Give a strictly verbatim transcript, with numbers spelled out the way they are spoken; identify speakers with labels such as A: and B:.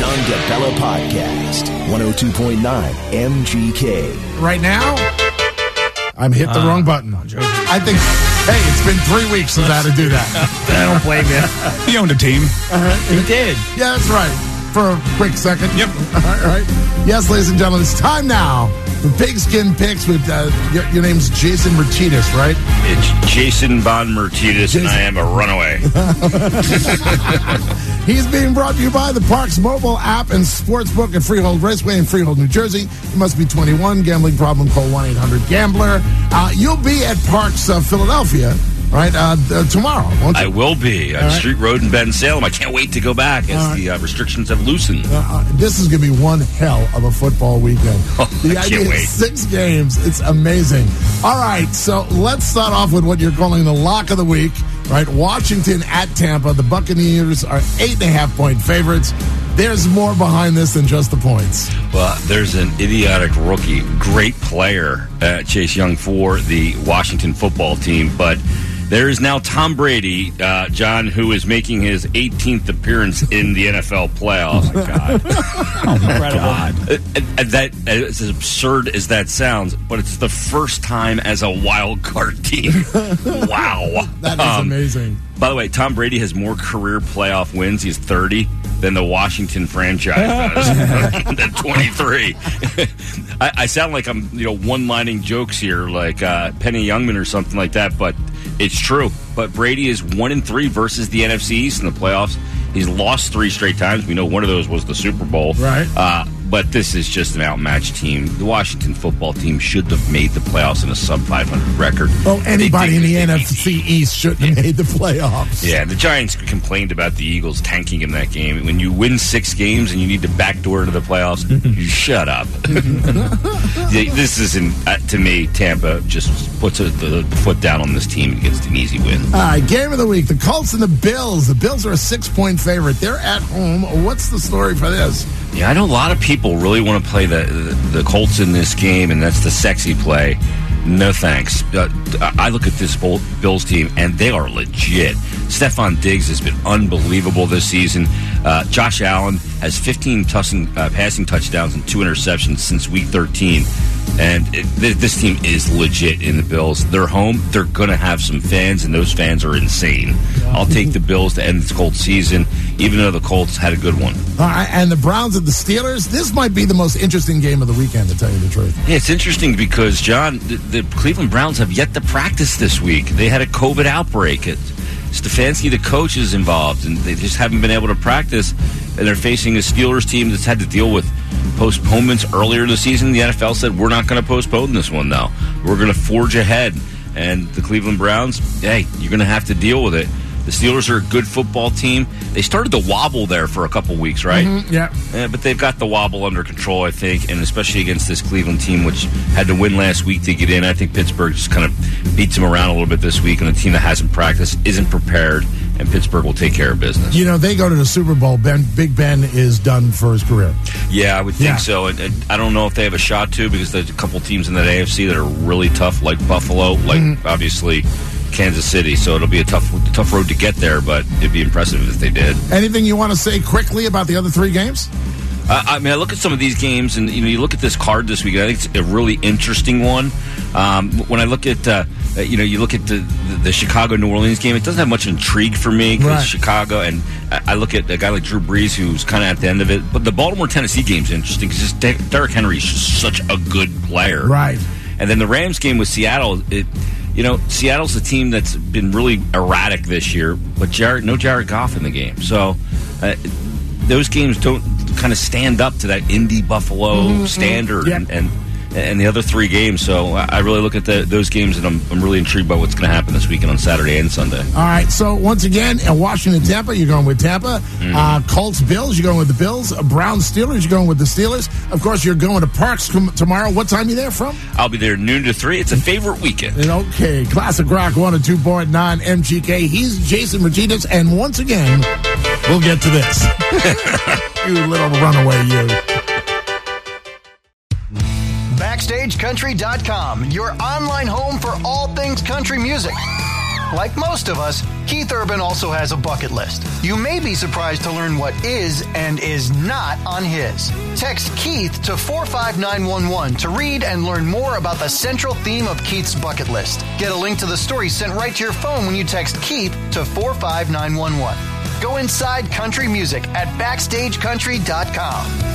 A: John DeBella Podcast, one oh two point nine M G K.
B: Right now, I'm hit the uh, wrong button. I think, hey, it's been three weeks since I had to do that.
C: I don't blame you.
D: He owned a team.
B: Uh-huh.
C: He did.
B: Yeah, that's right. For a quick second.
D: Yep.
B: All right. Yes, ladies and gentlemen, it's time now for Pigskin Picks with, uh, your, your name's Jason Martinez, right?
E: It's Jason Von Martinez, and I am a runaway.
B: He's being brought to you by the Parks mobile app and sportsbook at Freehold Raceway in Freehold, New Jersey. You must be twenty-one. Gambling problem, call one eight hundred gambler. Uh, you'll be at Parks uh, Philadelphia, right, uh, uh, tomorrow, won't you?
E: I will be on
B: right.
E: Street Road in Ben Salem. I can't wait to go back as
B: right.
E: the uh, restrictions have loosened.
B: Uh, uh, this is going to be one hell of a football weekend.
E: Oh,
B: the
E: I
B: idea
E: can't
B: is
E: wait.
B: Six games. It's amazing. All right, so let's start off with what you're calling the lock of the week. Right, Washington at Tampa. The Buccaneers are eight and a half point favorites. There's more behind this than just the points.
E: Well, there's an idiotic rookie, great player, uh, Chase Young, for the Washington football team, but there is now Tom Brady, uh, John, who is making his eighteenth appearance in the N F L playoffs.
C: Oh, my God.
E: Oh, my God. Uh, uh, that, as absurd as that sounds, but it's the first time as a wild card team. Wow.
B: That is um, amazing.
E: By the way, Tom Brady has more career playoff wins. He's thirty than the Washington franchise does. At twenty-three. I, I sound like I'm, you know, one-lining jokes here, like uh, Penny Youngman or something like that, but it's true. But Brady is one and three versus the N F C East in the playoffs. He's lost three straight times. We know one of those was the Super Bowl.
B: Right.
E: Uh, but this is just an outmatched team. The Washington football team should have made the playoffs in a sub five hundred record.
B: Oh, anybody in the N F C East shouldn't have made the playoffs.
E: Yeah, the Giants complained about the Eagles tanking in that game. When you win six games and you need to backdoor to the playoffs, you shut up. This isn't, uh, to me, Tampa just puts a, the foot down on this team and gets an easy win.
B: All right, game of the week, the Colts and the Bills. The Bills are a six-point favorite. They're at home. What's the story for this?
E: Yeah, I know a lot of people really want to play the, the, the Colts in this game, and that's the sexy play. No thanks. Uh, I look at this Bills team, and they are legit. Stephon Diggs has been unbelievable this season. Uh, Josh Allen has fifteen tussing, uh, passing touchdowns and two interceptions since week thirteen. And it, th- this team is legit in the Bills. They're home. They're going to have some fans, and those fans are insane. I'll take the Bills to end this Colts season, even though the Colts had a good one.
B: All right, and the Browns at the Steelers. This might be the most interesting game of the weekend, to tell you the truth.
E: Yeah, it's interesting because, John, the, the Cleveland Browns have yet to practice this week. They had a COVID outbreak. It, Stefanski, the coach, is involved, and they just haven't been able to practice. And they're facing a Steelers team that's had to deal with postponements earlier this season. The N F L said, we're not going to postpone this one, though. We're going to forge ahead. And the Cleveland Browns, hey, you're going to have to deal with it. The Steelers are a good football team. They started to wobble there for a couple weeks, right?
B: Mm-hmm, yeah.
E: yeah. But they've got the wobble under control, I think, and especially against this Cleveland team, which had to win last week to get in. I think Pittsburgh just kind of beats them around a little bit this week, and the team that hasn't practiced isn't prepared, and Pittsburgh will take care of business.
B: You know, they go to the Super Bowl. Ben, Big Ben is done for his career.
E: Yeah, I would think
B: Yeah.
E: so. And, and I don't know if they have a shot to, because there's a couple teams in that A F C that are really tough, like Buffalo, like mm-hmm. obviously Kansas City. So it'll be a tough, tough road to get there, but it'd be impressive if they did.
B: Anything you want to say quickly about the other three games?
E: Uh, I mean, I look at some of these games, and you know, you look at this card this week. I think it's a really interesting one. Um, when I look at, uh, you know, you look at the, the, the Chicago-New Orleans game, it doesn't have much intrigue for me because
B: right.
E: Chicago, and I look at a guy like Drew Brees, who's kind of at the end of it. But the Baltimore-Tennessee game is interesting because just De- Derrick Henry is just such a good player,
B: right?
E: And then the Rams game with Seattle, it. You know, Seattle's a team that's been really erratic this year, but Jared, no Jared Goff in the game. So uh, those games don't kind of stand up to that Indy Buffalo mm-hmm. standard
B: yeah.
E: and, and and the other three games. So I really look at the, those games, and I'm, I'm really intrigued by what's going to happen this weekend on Saturday and Sunday. All
B: right, so once again, uh, Washington, Tampa, you're going with Tampa. Mm. Uh, Colts, Bills, you're going with the Bills. Uh, Browns, Steelers, you're going with the Steelers. Of course, you're going to Parks com- tomorrow. What time are you there from?
E: I'll be there noon to three. It's a favorite weekend.
B: And okay, Classic Rock one oh two point nine M G K. He's Jason Martinez, and once again, we'll get to this. You little runaway, you.
F: Backstage Country dot com, your online home for all things country music.
D: Like most of us, Keith Urban also has a bucket list. You may be surprised to learn what is and is not on his. Text Keith to four five nine one one to read and learn more about the central theme of Keith's bucket list. Get a link to the story sent right to your phone when you text Keith to four five nine one one. Go inside country music at backstage country dot com.